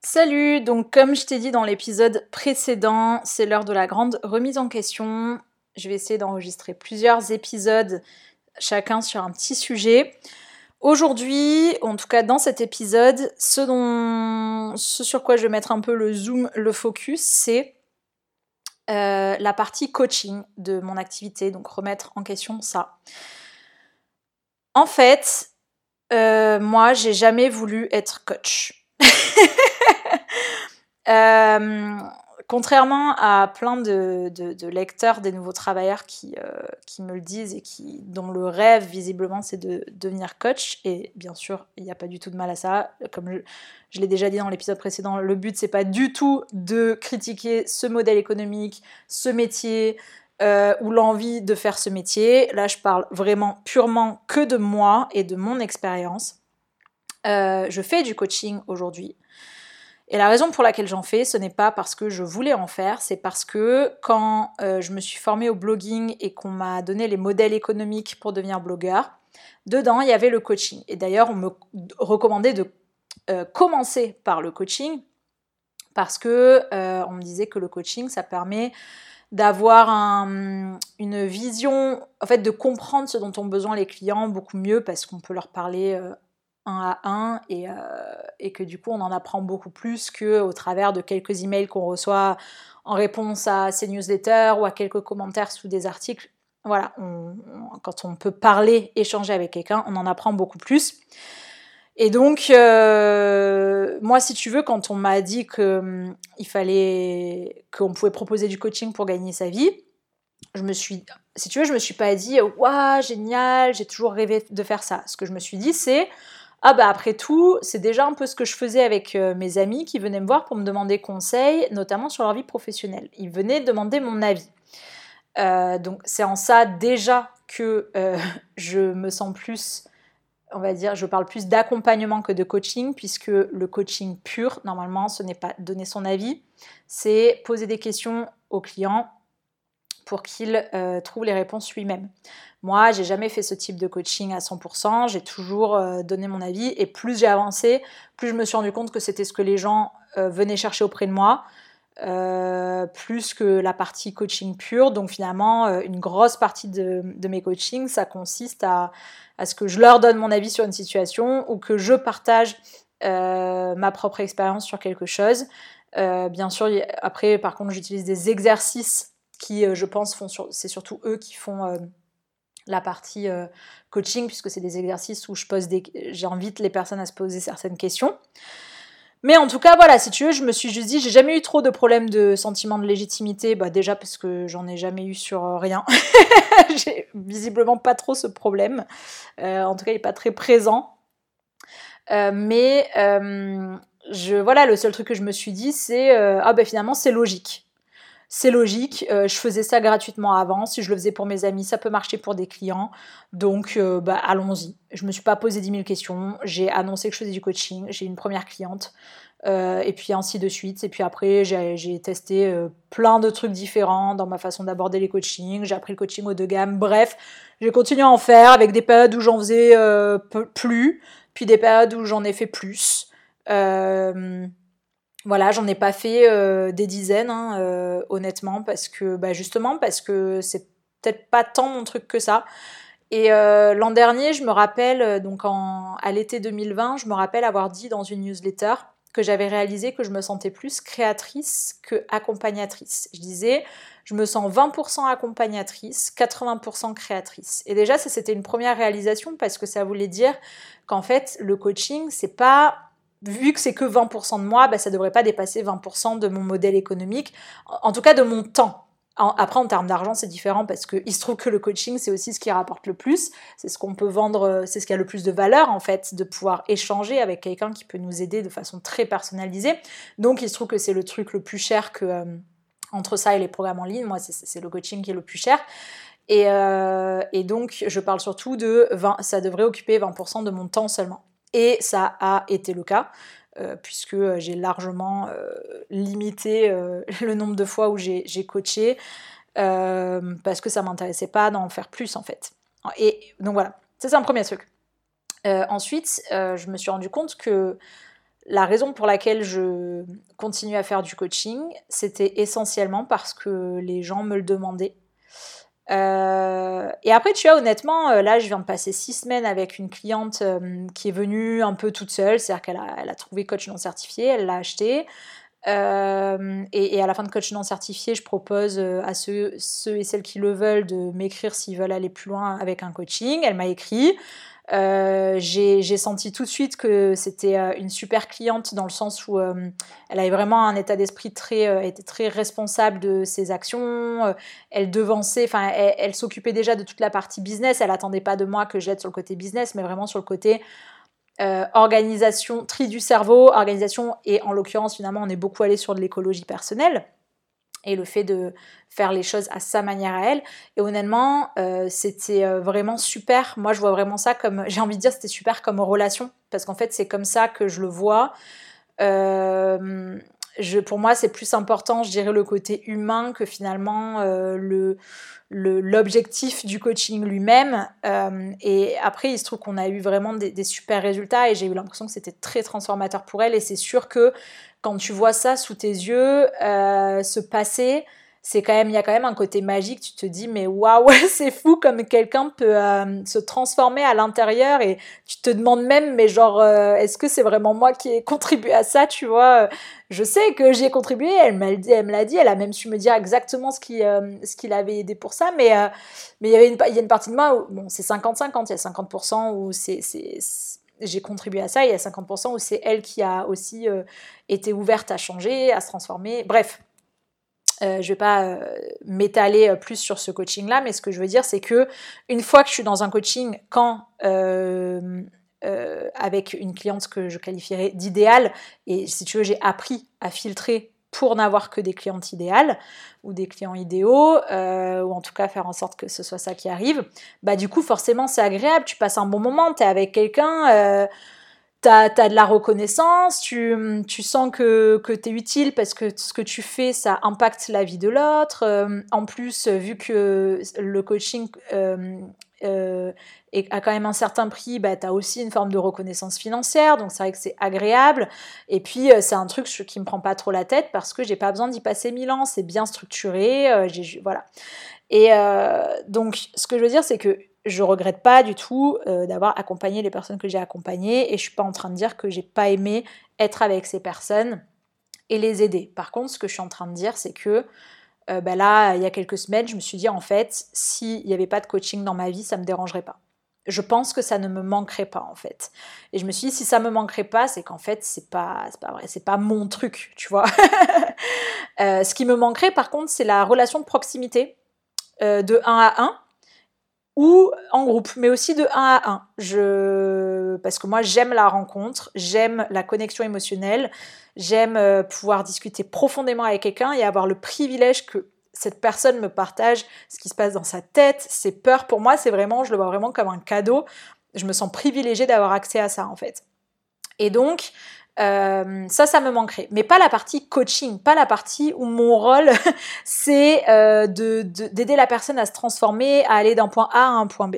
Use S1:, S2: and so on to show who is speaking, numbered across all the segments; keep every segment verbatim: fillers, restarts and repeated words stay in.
S1: Salut, donc comme je t'ai dit dans l'épisode précédent, c'est l'heure de la grande remise en question. Je vais essayer d'enregistrer plusieurs épisodes, chacun sur un petit sujet. Aujourd'hui, en tout cas dans cet épisode, ce, dont, ce sur quoi je vais mettre un peu le zoom, le focus, c'est euh, la partie coaching de mon activité, donc remettre en question ça. En fait, euh, moi, j'ai jamais voulu être coach. Euh, contrairement à plein de, de, de lecteurs des nouveaux travailleurs qui, euh, qui me le disent et qui, dont le rêve visiblement c'est de devenir coach, et bien sûr il n'y a pas du tout de mal à ça, comme je, je l'ai déjà dit dans l'épisode précédent, le but c'est pas du tout de critiquer ce modèle économique, ce métier, euh, ou l'envie de faire ce métier. Là je parle vraiment purement que de moi et de mon expérience. Euh, je fais du coaching aujourd'hui. Et la raison pour laquelle j'en fais, ce n'est pas parce que je voulais en faire, c'est parce que quand euh, je me suis formée au blogging et qu'on m'a donné les modèles économiques pour devenir blogueur, dedans il y avait le coaching. Et d'ailleurs, on me recommandait de euh, commencer par le coaching parce que euh, on me disait que le coaching, ça permet d'avoir un, une vision, en fait, de comprendre ce dont ont besoin les clients beaucoup mieux parce qu'on peut leur parler euh, un à un et, euh, et que du coup on en apprend beaucoup plus qu'au travers de quelques emails qu'on reçoit en réponse à ces newsletters ou à quelques commentaires sous des articles. Voilà, on, on, quand on peut parler, échanger avec quelqu'un, on en apprend beaucoup plus. Et donc, euh, moi, si tu veux, quand on m'a dit que hum, il fallait, qu'on pouvait proposer du coaching pour gagner sa vie, je me suis, si tu veux, je me suis pas dit, waouh, génial, j'ai toujours rêvé de faire ça. Ce que je me suis dit, c'est, ah bah après tout, c'est déjà un peu ce que je faisais avec euh, mes amis qui venaient me voir pour me demander conseil, notamment sur leur vie professionnelle. Ils venaient demander mon avis. Euh, donc c'est en ça déjà que euh, je me sens plus, on va dire, je parle plus d'accompagnement que de coaching, puisque le coaching pur, normalement, ce n'est pas donner son avis, c'est poser des questions au client pour qu'il euh, trouve les réponses lui-même. Moi, j'ai jamais fait ce type de coaching à cent pour cent, j'ai toujours euh, donné mon avis, et plus j'ai avancé, plus je me suis rendu compte que c'était ce que les gens euh, venaient chercher auprès de moi, euh, plus que la partie coaching pure. Donc finalement, euh, une grosse partie de, de mes coachings, ça consiste à, à ce que je leur donne mon avis sur une situation, ou que je partage euh, ma propre expérience sur quelque chose. Euh, bien sûr, après, par contre, j'utilise des exercices qui, euh, je pense, font sur, c'est surtout eux qui font euh, la partie euh, coaching, puisque c'est des exercices où je pose des, j'invite les personnes à se poser certaines questions. Mais en tout cas, voilà, si tu veux, je me suis juste dit, j'ai jamais eu trop de problèmes de sentiment de légitimité, bah déjà parce que j'en ai jamais eu sur euh, rien. J'ai visiblement pas trop ce problème. Euh, en tout cas, il est pas très présent. Euh, mais euh, je, voilà, le seul truc que je me suis dit, c'est, euh, ah bah finalement, c'est logique. C'est logique, euh, je faisais ça gratuitement avant, si je le faisais pour mes amis, ça peut marcher pour des clients, donc euh, bah, allons-y. Je me suis pas posé dix mille questions, j'ai annoncé que je faisais du coaching, j'ai une première cliente, euh, et puis ainsi de suite, et puis après j'ai, j'ai testé euh, plein de trucs différents dans ma façon d'aborder les coachings, j'ai appris le coaching haut de gamme, bref, j'ai continué à en faire avec des périodes où j'en faisais euh, plus, puis des périodes où j'en ai fait plus. Euh, Voilà, j'en ai pas fait euh, des dizaines, hein, euh, honnêtement, parce que, bah, justement, parce que c'est peut-être pas tant mon truc que ça. Et euh, l'an dernier, je me rappelle, donc en, à l'été deux mille vingt, je me rappelle avoir dit dans une newsletter que j'avais réalisé que je me sentais plus créatrice que accompagnatrice. Je disais, je me sens vingt pour cent accompagnatrice, quatre-vingts pour cent créatrice. Et déjà, ça, c'était une première réalisation parce que ça voulait dire qu'en fait, le coaching, c'est pas... Vu que c'est que vingt pour cent de moi, bah, ça devrait pas dépasser vingt pour cent de mon modèle économique, en tout cas de mon temps. Après, en termes d'argent, c'est différent parce qu'il se trouve que le coaching, c'est aussi ce qui rapporte le plus. C'est ce qu'on peut vendre, c'est ce qui a le plus de valeur, en fait, de pouvoir échanger avec quelqu'un qui peut nous aider de façon très personnalisée. Donc, il se trouve que c'est le truc le plus cher que, euh, entre ça et les programmes en ligne. Moi, c'est, c'est le coaching qui est le plus cher. Et, euh, et donc, je parle surtout de vingt, ça devrait occuper vingt pour cent de mon temps seulement. Et ça a été le cas. Euh, puisque j'ai largement euh, limité euh, le nombre de fois où j'ai, j'ai coaché, euh, parce que ça m'intéressait pas d'en faire plus en fait. Et donc voilà, ça c'est un premier truc. Euh, ensuite, euh, je me suis rendu compte que la raison pour laquelle je continue à faire du coaching, c'était essentiellement parce que les gens me le demandaient. Euh, et après, tu vois, honnêtement, euh, là, je viens de passer six semaines avec une cliente euh, qui est venue un peu toute seule, c'est-à-dire qu'elle a, elle a trouvé coach non certifié, elle l'a acheté. Euh, et, et à la fin de coach non certifié, je propose euh, à ceux, ceux et celles qui le veulent de m'écrire s'ils veulent aller plus loin avec un coaching. Elle m'a écrit. Euh, j'ai, j'ai senti tout de suite que c'était euh, une super cliente dans le sens où euh, elle avait vraiment un état d'esprit très, euh, était très responsable de ses actions. Euh, elle devançait, enfin, elle, elle s'occupait déjà de toute la partie business. Elle attendait pas de moi que j'aide sur le côté business, mais vraiment sur le côté euh, organisation, tri du cerveau, organisation. Et en l'occurrence, finalement, on est beaucoup allé sur de l'écologie personnelle. Et le fait de faire les choses à sa manière à elle. Et honnêtement, euh, c'était vraiment super. Moi, je vois vraiment ça comme, j'ai envie de dire, c'était super comme relation, parce qu'en fait, c'est comme ça que je le vois. Euh, je, pour moi, c'est plus important, je dirais, le côté humain que finalement euh, le, le, l'objectif du coaching lui-même. Euh, et après, il se trouve qu'on a eu vraiment des, des super résultats et j'ai eu l'impression que c'était très transformateur pour elle. Et c'est sûr que quand tu vois ça sous tes yeux euh, se passer, c'est quand même, il y a quand même un côté magique. Tu te dis, mais waouh, c'est fou comme quelqu'un peut euh, se transformer à l'intérieur et tu te demandes même, mais genre, euh, est-ce que c'est vraiment moi qui ai contribué à ça, tu vois? Je sais que j'y ai contribué, elle me l'a dit, elle me l'a dit, elle a même su me dire exactement ce qui, euh, ce qui l'avait aidé pour ça, mais euh, mais il y avait une, il y a une partie de moi où, bon, c'est cinquante cinquante, il y a cinquante pour cent où c'est, c'est, c'est j'ai contribué à ça, et il y a cinquante pour cent où c'est elle qui a aussi euh, été ouverte à changer, à se transformer, bref. Euh, je vais pas euh, m'étaler plus sur ce coaching-là, mais ce que je veux dire, c'est que une fois que je suis dans un coaching, quand euh, euh, avec une cliente que je qualifierais d'idéale, et si tu veux, j'ai appris à filtrer pour n'avoir que des clientes idéales ou des clients idéaux, euh, ou en tout cas faire en sorte que ce soit ça qui arrive, bah du coup forcément c'est agréable, tu passes un bon moment, t'es avec quelqu'un, euh, T'as, t'as de la reconnaissance, tu, tu sens que, que t'es utile parce que ce que tu fais, ça impacte la vie de l'autre. Euh, en plus, vu que le coaching euh, euh, est, a quand même un certain prix, bah, t'as aussi une forme de reconnaissance financière, donc c'est vrai que c'est agréable. Et puis, euh, c'est un truc qui me prend pas trop la tête parce que j'ai pas besoin d'y passer mille ans, c'est bien structuré, euh, j'ai, voilà. Et euh, donc, ce que je veux dire, c'est que je regrette pas du tout euh, d'avoir accompagné les personnes que j'ai accompagnées et je suis pas en train de dire que j'ai pas aimé être avec ces personnes et les aider. Par contre, ce que je suis en train de dire, c'est que euh, bah là, il y a quelques semaines, je me suis dit en fait, s'il n'y avait pas de coaching dans ma vie, ça me dérangerait pas. Je pense que ça ne me manquerait pas en fait. Et je me suis dit si ça me manquerait pas, c'est qu'en fait c'est pas c'est pas vrai, c'est pas mon truc, tu vois. euh, ce qui me manquerait par contre, c'est la relation de proximité euh, de un à un. Ou en groupe, mais aussi de un à un. Je... Parce que moi, j'aime la rencontre, j'aime la connexion émotionnelle, j'aime euh, pouvoir discuter profondément avec quelqu'un et avoir le privilège que cette personne me partage ce qui se passe dans sa tête, ses peurs. Pour moi, c'est vraiment, je le vois vraiment comme un cadeau. Je me sens privilégiée d'avoir accès à ça, en fait. Et donc, Euh, ça, ça me manquerait. Mais pas la partie coaching, pas la partie où mon rôle, c'est euh, de, de, d'aider la personne à se transformer, à aller d'un point A à un point B.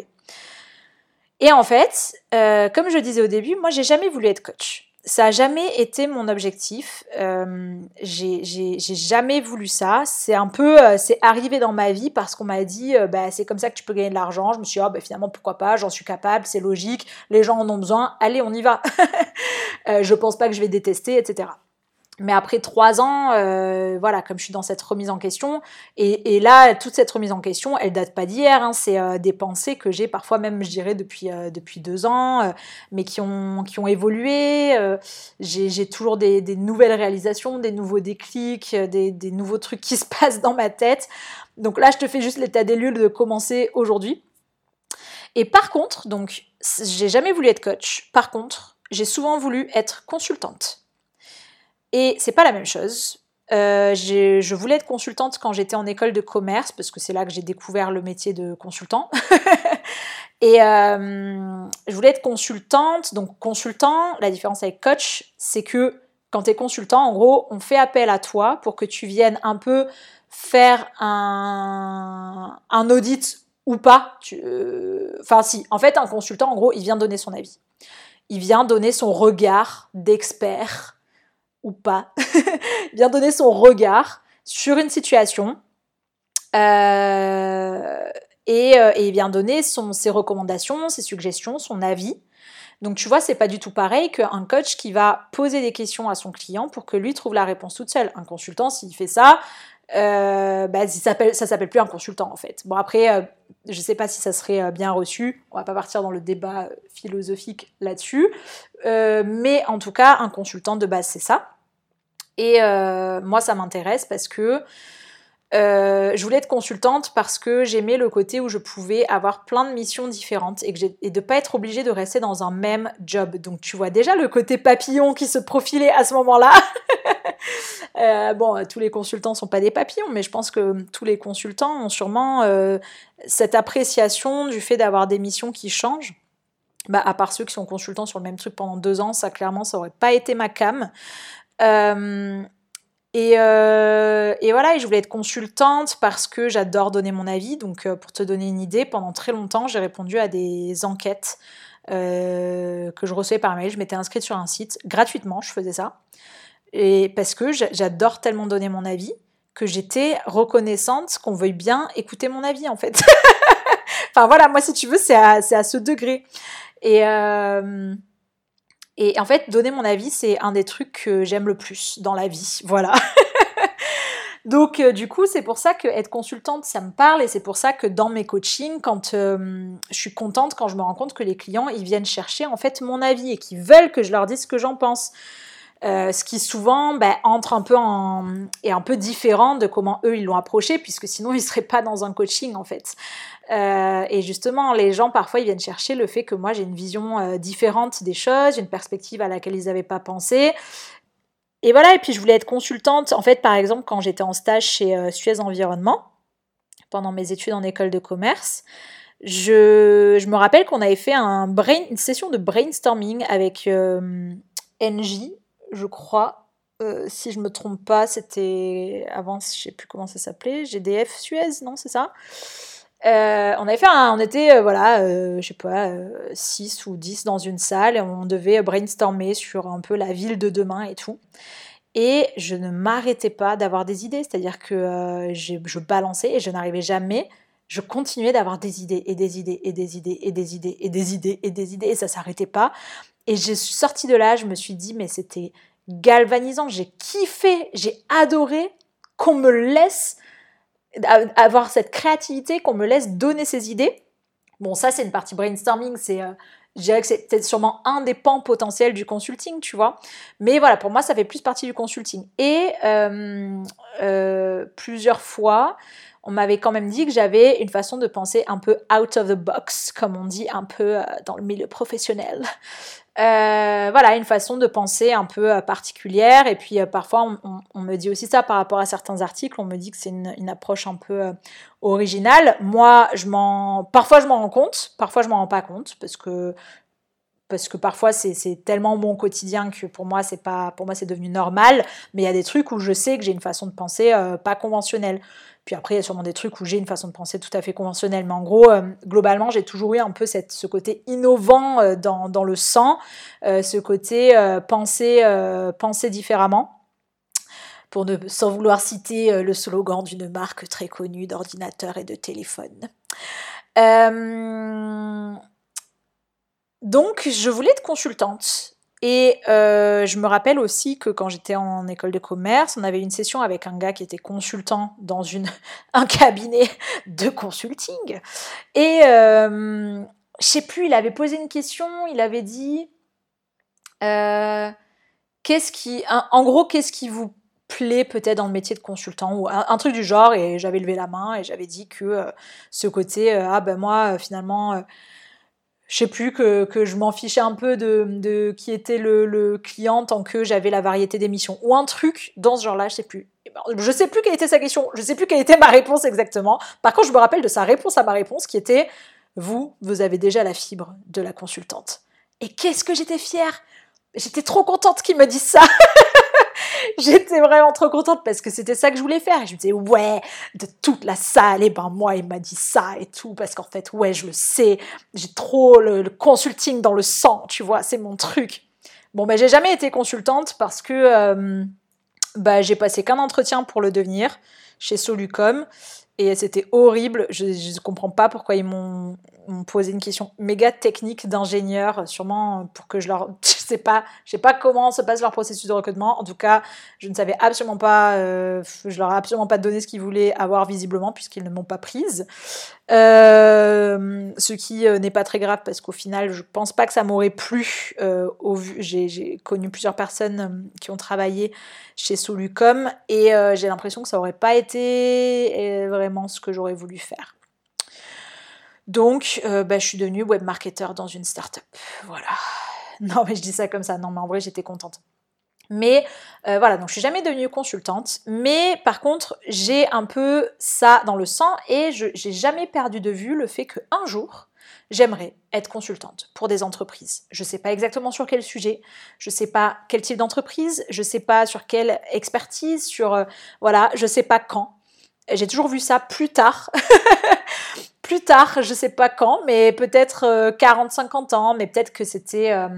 S1: Et en fait, euh, comme je disais au début, moi, j'ai jamais voulu être coach. Ça n'a jamais été mon objectif. Euh, j'ai, j'ai, j'ai jamais voulu ça. C'est un peu, euh, c'est arrivé dans ma vie parce qu'on m'a dit, euh, bah, c'est comme ça que tu peux gagner de l'argent. Je me suis dit, oh, bah, finalement, pourquoi pas, j'en suis capable, c'est logique, les gens en ont besoin, allez, on y va. euh, je pense pas que je vais détester, et cetera. Mais après trois ans, euh, voilà, comme je suis dans cette remise en question, et, et là, toute cette remise en question, elle date pas d'hier, hein, c'est euh, des pensées que j'ai parfois même, je dirais, depuis, euh, depuis deux ans, euh, mais qui ont, qui ont évolué. Euh, j'ai, j'ai toujours des, des nouvelles réalisations, des nouveaux déclics, des, des nouveaux trucs qui se passent dans ma tête. Donc là, je te fais juste l'état des lieux de commencer aujourd'hui. Et par contre, donc, j'ai jamais voulu être coach. Par contre, j'ai souvent voulu être consultante. Et c'est pas la même chose. Euh, j'ai, je voulais être consultante quand j'étais en école de commerce, parce que c'est là que j'ai découvert le métier de consultant. Et euh, je voulais être consultante. Donc consultant, la différence avec coach, c'est que quand tu es consultant, en gros, on fait appel à toi pour que tu viennes un peu faire un, un audit ou pas. Tu, euh, enfin si, en fait, un consultant, en gros, il vient donner son avis. il vient donner son regard d'expert, ou pas, il vient donner son regard sur une situation, euh, et, euh, et il vient donner son, ses recommandations, ses suggestions, son avis. Donc tu vois, c'est pas du tout pareil qu'un coach qui va poser des questions à son client pour que lui trouve la réponse toute seule. Un consultant, s'il fait ça, euh, bah, ça s'appelle, ça s'appelle plus un consultant en fait. Bon après, euh, je sais pas si ça serait bien reçu, on va pas partir dans le débat philosophique là-dessus, euh, mais en tout cas, un consultant de base, c'est ça. Et euh, moi, ça m'intéresse parce que Euh, je voulais être consultante parce que j'aimais le côté où je pouvais avoir plein de missions différentes et, que j'ai, et de pas être obligée de rester dans un même job. Donc tu vois déjà le côté papillon qui se profilait à ce moment-là. euh, bon, tous les consultants sont pas des papillons, mais je pense que tous les consultants ont sûrement euh, cette appréciation du fait d'avoir des missions qui changent. Bah, à part ceux qui sont consultants sur le même truc pendant deux ans, ça clairement ça aurait pas été ma came. Euh, Et, euh, et voilà, et je voulais être consultante parce que j'adore donner mon avis. Donc, euh, pour te donner une idée, pendant très longtemps, j'ai répondu à des enquêtes euh, que je recevais par mail. Je m'étais inscrite sur un site gratuitement, je faisais ça. Et parce que j'adore tellement donner mon avis que j'étais reconnaissante qu'on veuille bien écouter mon avis, en fait. Enfin voilà, moi, si tu veux, c'est à, c'est à ce degré. Et... Euh, Et en fait, donner mon avis, c'est un des trucs que j'aime le plus dans la vie. Voilà. Donc, euh, du coup, c'est pour ça que être consultante, ça me parle. Et c'est pour ça que dans mes coachings, quand euh, je suis contente, quand je me rends compte que les clients, ils viennent chercher en fait mon avis et qu'ils veulent que je leur dise ce que j'en pense. Euh, ce qui souvent bah, entre un peu en... est un peu différent de comment eux, ils l'ont approché, puisque sinon, ils ne seraient pas dans un coaching, en fait. Euh, et justement, les gens, parfois, ils viennent chercher le fait que moi, j'ai une vision euh, différente des choses, une perspective à laquelle ils n'avaient pas pensé. Et voilà, et puis je voulais être consultante. En fait, par exemple, quand j'étais en stage chez euh, Suez Environnement, pendant mes études en école de commerce, je, je me rappelle qu'on avait fait un brain, une session de brainstorming avec euh, N J, je crois. Euh, si je me trompe pas, c'était avant, je sais plus comment ça s'appelait, G D F Suez, non, c'est ça? Euh, on avait fait un, on était euh, voilà, euh, je sais pas, euh, six ou dix dans une salle et on devait brainstormer sur un peu la ville de demain et tout. Et je ne m'arrêtais pas d'avoir des idées, c'est-à-dire que euh, je, je balançais et je n'arrivais jamais. Je continuais d'avoir des idées et des idées et des idées et des idées et des idées et des idées et ça s'arrêtait pas. Et je suis sortie de là, je me suis dit mais c'était galvanisant, j'ai kiffé, j'ai adoré qu'on me laisse avoir cette créativité, qu'on me laisse donner ses idées. Bon, ça, c'est une partie brainstorming, c'est, euh, je dirais que c'est peut-être sûrement un des pans potentiels du consulting, tu vois. Mais voilà, pour moi, ça fait plus partie du consulting. Et euh, euh, plusieurs fois, on m'avait quand même dit que j'avais une façon de penser un peu out of the box, comme on dit un peu euh, dans le milieu professionnel. Euh, voilà, une façon de penser un peu euh, particulière. Et puis euh, parfois, on, on, on me dit aussi ça par rapport à certains articles. On me dit que c'est une, une approche un peu euh, originale. Moi, je m'en, parfois je m'en rends compte, parfois je m'en rends pas compte parce que parce que parfois c'est, c'est tellement mon quotidien que pour moi c'est pas, pour moi c'est devenu normal. Mais il y a des trucs où je sais que j'ai une façon de penser euh, pas conventionnelle. Puis après, il y a sûrement des trucs où j'ai une façon de penser tout à fait conventionnelle. Mais en gros, euh, globalement, j'ai toujours eu un peu cette, ce côté innovant euh, dans, dans le sang, euh, ce côté euh, penser, euh, penser différemment. Pour ne, sans vouloir citer euh, le slogan d'une marque très connue d'ordinateur et de téléphone. Euh, donc, je voulais être consultante. Et euh, je me rappelle aussi que quand j'étais en école de commerce, on avait une session avec un gars qui était consultant dans une, un cabinet de consulting. Et euh, je sais plus, il avait posé une question, il avait dit euh, qu'est-ce qui, un, en gros, qu'est-ce qui vous plaît peut-être dans le métier de consultant ou un, un truc du genre. Et j'avais levé la main et j'avais dit que euh, ce côté, euh, ah ben moi, euh, finalement... Euh, je sais plus, que, que je m'en fichais un peu de, de qui était le, le client tant que j'avais la variété d'émissions. Ou un truc dans ce genre-là, je sais plus. Je sais plus quelle était sa question, je sais plus quelle était ma réponse exactement. Par contre, je me rappelle de sa réponse à ma réponse qui était « Vous, vous avez déjà la fibre de la consultante. » Et qu'est-ce que j'étais fière! J'étais trop contente qu'il me dise ça. j'étais vraiment trop contente parce que c'était ça que je voulais faire. Et je me disais, ouais, de toute la salle, et ben moi, il m'a dit ça et tout, parce qu'en fait, ouais, je le sais, j'ai trop le, le consulting dans le sang, tu vois, c'est mon truc. Bon, ben, j'ai jamais été consultante parce que euh, bah, j'ai passé qu'un entretien pour le devenir chez Solucom. Et c'était horrible, je ne comprends pas pourquoi ils m'ont, m'ont posé une question méga technique d'ingénieur, sûrement pour que je leur... Je sais pas, je sais pas comment se passe leur processus de recrutement. En tout cas, je ne savais absolument pas, euh, je leur ai absolument pas donné ce qu'ils voulaient avoir visiblement, puisqu'ils ne m'ont pas prise. Euh, ce qui euh, n'est pas très grave, parce qu'au final, je pense pas que ça m'aurait plu. Euh, au vu, j'ai, j'ai connu plusieurs personnes euh, qui ont travaillé chez Solucom, et euh, j'ai l'impression que ça aurait pas été euh, vraiment ce que j'aurais voulu faire. Donc, euh, bah, je suis devenue web marketeur dans une start-up. Voilà. Non, mais je dis ça comme ça. Non, mais en vrai, j'étais contente. Mais euh, voilà, donc je suis jamais devenue consultante. Mais par contre, j'ai un peu ça dans le sang et je j'ai jamais perdu de vue le fait qu'un jour, j'aimerais être consultante pour des entreprises. Je sais pas exactement sur quel sujet, je sais pas quel type d'entreprise, je sais pas sur quelle expertise, sur euh, voilà, je sais pas quand. J'ai toujours vu ça plus tard. Plus tard, je sais pas quand, mais peut-être euh, quarante cinquante ans, mais peut-être que c'était euh,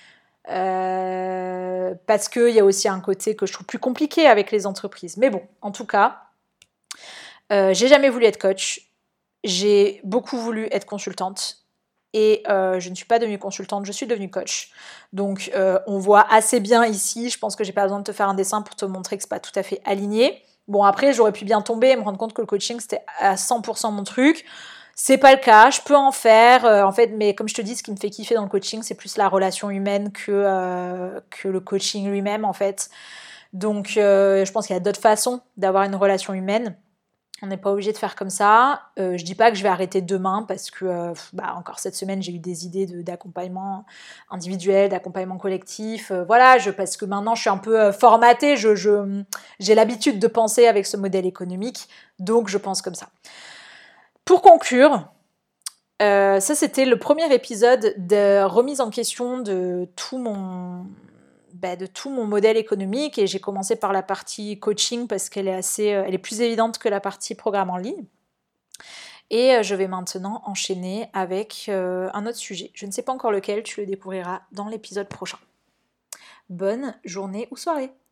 S1: euh, parce qu'il y a aussi un côté que je trouve plus compliqué avec les entreprises. Mais bon, en tout cas, euh, j'ai jamais voulu être coach, j'ai beaucoup voulu être consultante, et euh, je ne suis pas devenue consultante, je suis devenue coach. Donc euh, on voit assez bien ici, je pense que j'ai pas besoin de te faire un dessin pour te montrer que c'est pas tout à fait aligné. Bon, après, j'aurais pu bien tomber et me rendre compte que le coaching, c'était à cent pour cent mon truc. C'est pas le cas, je peux en faire, euh, en fait, mais comme je te dis, ce qui me fait kiffer dans le coaching, c'est plus la relation humaine que, euh, que le coaching lui-même, en fait. Donc, euh, je pense qu'il y a d'autres façons d'avoir une relation humaine. On n'est pas obligé de faire comme ça. Euh, je dis pas que je vais arrêter demain parce que, euh, bah, encore cette semaine, j'ai eu des idées de, d'accompagnement individuel, d'accompagnement collectif. Euh, voilà, je, parce que maintenant, je suis un peu euh, formatée. Je, je, j'ai l'habitude de penser avec ce modèle économique, donc je pense comme ça. Pour conclure, euh, ça c'était le premier épisode de remise en question de tout mon, bah, de tout mon modèle économique, et j'ai commencé par la partie coaching parce qu'elle est assez, elle est plus évidente que la partie programme en ligne. Et je vais maintenant enchaîner avec euh, un autre sujet. Je ne sais pas encore lequel, tu le découvriras dans l'épisode prochain. Bonne journée ou soirée.